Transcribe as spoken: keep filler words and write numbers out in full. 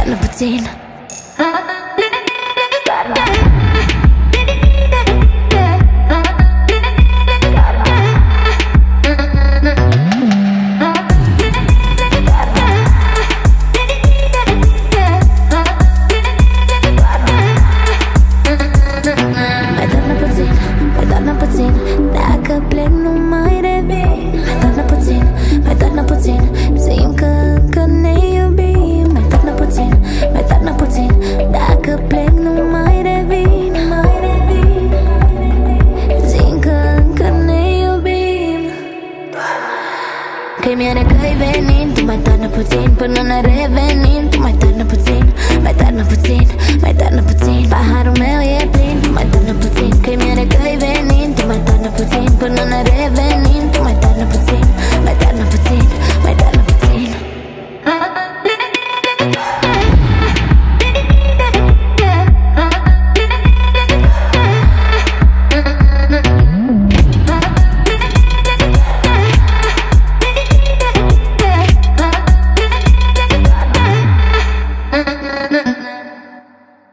doarnă puțin. Dacă plec nu mai revin. Mai doarnă puțin, mai doarnă puțin. Simt că încă ne iubim. Mai doarnă puțin, mai doarnă puțin. Dacă plec nu mai revin. Mai revin, simt că încă ne iubim. Că-i mie că-i venit. Tu mai doarnă puțin până ne revenim.